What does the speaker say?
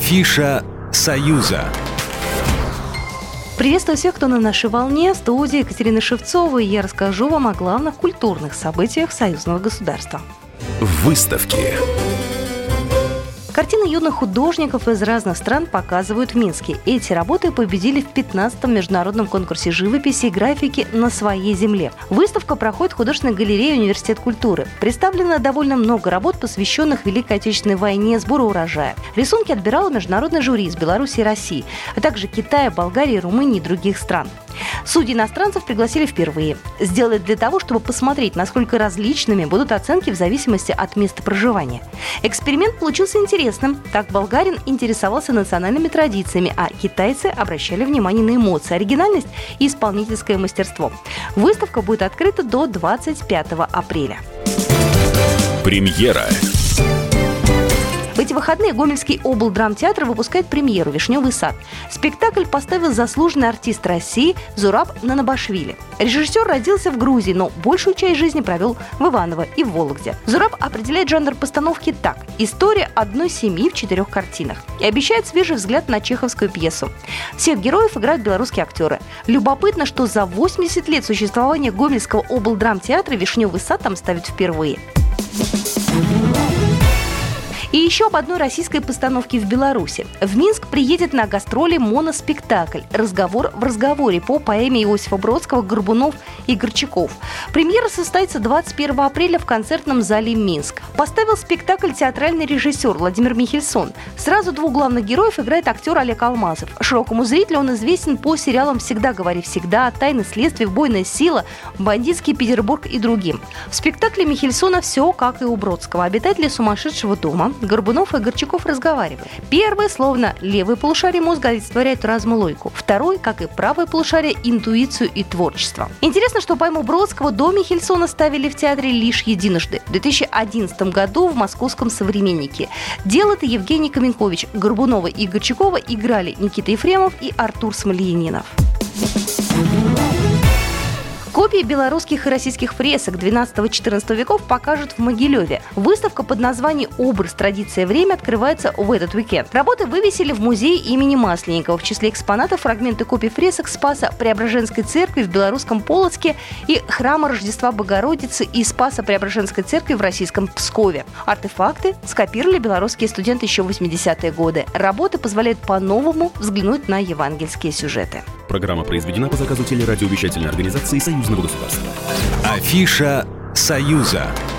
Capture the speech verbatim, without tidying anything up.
Афиша «Союза». Приветствую всех, кто на нашей волне. В студии Екатерина Шевцова, и я расскажу вам о главных культурных событиях союзного государства. Выставки. Картины юных художников из разных стран показывают в Минске. Эти работы победили в пятнадцатом международном конкурсе живописи и графики «На своей земле». Выставка проходит в художественной галерее «Университет культуры». Представлено довольно много работ, посвященных Великой Отечественной войне, сбору урожая. Рисунки отбирало международный жюри из Беларуси и России, а также Китая, Болгарии, Румынии и других стран. Судьи иностранцев пригласили впервые. Сделали для того, чтобы посмотреть, насколько различными будут оценки в зависимости от места проживания. Эксперимент получился интересным. Так болгарин интересовался национальными традициями, а китайцы обращали внимание на эмоции, оригинальность и исполнительское мастерство. Выставка будет открыта до двадцать пятого апреля. Премьера. В эти выходные Гомельский облдрамтеатр выпускает премьеру «Вишневый сад». Спектакль поставил заслуженный артист России Зураб Нанабашвили. Режиссер родился в Грузии, но большую часть жизни провел в Иваново и в Вологде. Зураб определяет жанр постановки так: история одной семьи в четырех картинах, и обещает свежий взгляд на чеховскую пьесу. Всех героев играют белорусские актеры. Любопытно, что за восемьдесят лет существования Гомельского облдрамтеатра «Вишневый сад» там ставят впервые. И еще об одной российской постановке в Беларуси. В Минск приедет на гастроли моноспектакль «Разговор в разговоре» по поэме Иосифа Бродского «Горбунов и Горчаков». Премьера состоится двадцать первого апреля в концертном зале «Минск». Поставил спектакль театральный режиссер Владимир Михельсон. Сразу двух главных героев играет актер Олег Алмазов. Широкому зрителю он известен по сериалам «Всегда говори всегда», «Тайны следствия», «Убойная сила», «Бандитский Петербург» и другим. В спектакле Михельсона все как и у Бродского. Обитатели сумасшедшего дома Горбунов и Горчаков разговаривают. Первый, словно левое полушарие мозга, олицетворяет разум и логику. Второй, как и правое полушарие, интуицию и творчество. Интересно, что поэму Бродского до Михельсона ставили в театре лишь единожды. В две тысячи одиннадцатом году в московском «Современнике». Дело-то Евгений Каменкович. Горбунова и Горчакова играли Никита Ефремов и Артур Смольянинов. Копии белорусских и российских фресок двенадцатого-четырнадцатого веков покажут в Могилеве. Выставка под названием «Образ, традиция, время» открывается в этот уикенд. Работы вывесили в музее имени Масленникова. В числе экспонатов фрагменты копий фресок Спаса Преображенской церкви в белорусском Полоцке и храма Рождества Богородицы и Спаса Преображенской церкви в российском Пскове. Артефакты скопировали белорусские студенты еще в восьмидесятые годы. Работы позволяют по-новому взглянуть на евангельские сюжеты. Программа произведена по заказу телерадиовещательной организации Союзного государства. Афиша «Союза».